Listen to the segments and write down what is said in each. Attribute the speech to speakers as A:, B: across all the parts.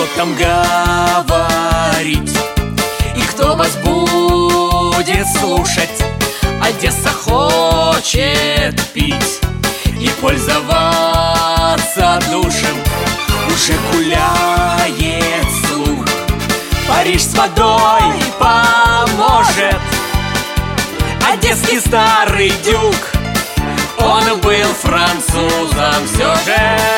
A: что там говорить? И кто вас будет слушать? Одесса хочет пить и пользоваться душем. Уже гуляет слух, Париж с водой поможет. Одесский старый дюк, он был французом все же.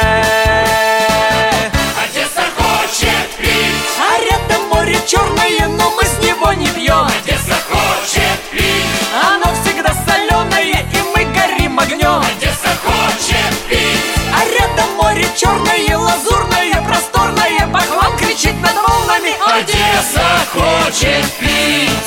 B: Одесса хочет пить,
A: А рядом море черное, но мы с него не пьем.
B: Одесса хочет пить,
A: Оно всегда соленое, и мы горим огнем.
B: Одесса хочет пить,
A: А рядом море черное, лазурное, просторное, баклан кричит над волнами.
B: Одесса хочет пить.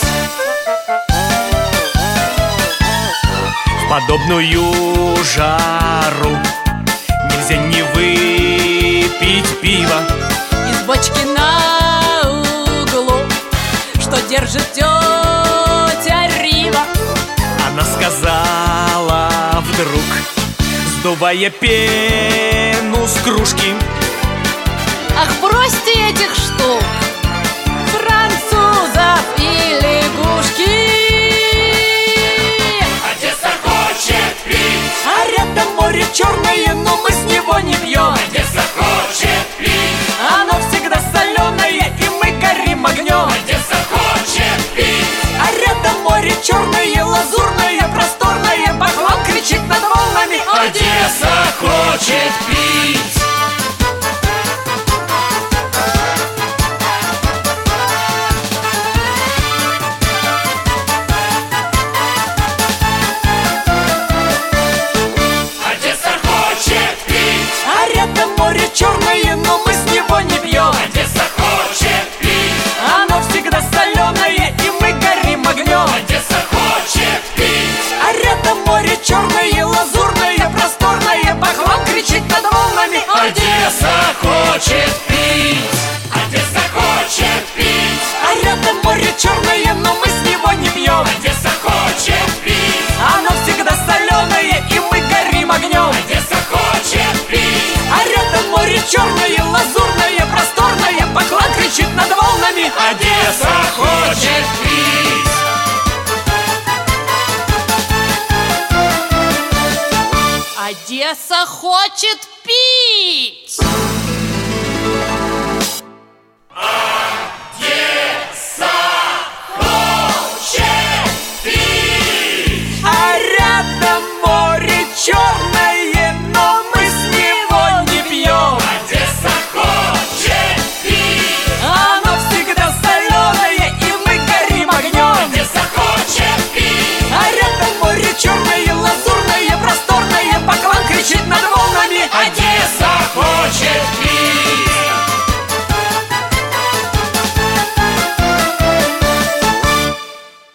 A: В подобную жару нельзя не выпить пиво
C: Из бочки на углу, что держит тетя Рива.
A: она сказала вдруг, сдувая пену с кружки:
C: Ах, бросьте этих штук, французов и лягушки.
B: Одесса хочет пить,
A: А рядом море черное, но мы с него не пьем.
B: Одесса хочет пить,
A: Оно всегда соленое, и мы горим огнем.
B: Одесса хочет пить,
A: А рядом море черное, лазурное, просторное, баклан кричит над волнами.
B: Одесса хочет пить. Одесса хочет пить,
A: А рядом море черное, но мы с него не пьем.
B: Одесса хочет пить,
A: Оно всегда соленое, и мы горим огнем.
B: Одесса хочет пить,
A: А рядом море черное, лазурное, просторное, баклан кричит над волнами.
B: Одесса хочет пить, Одесса хочет пить,
A: А рядом море черное, но мы с него не пьем.
B: Одесса хочет пить,
A: Оно всегда соленое, и мы горим огнем.
B: Одесса хочет пить,
A: А рядом море черное, лазурное, просторное, баклан кричит над волнами.
B: Одесса хочет пить.
C: Одесса хочет пить.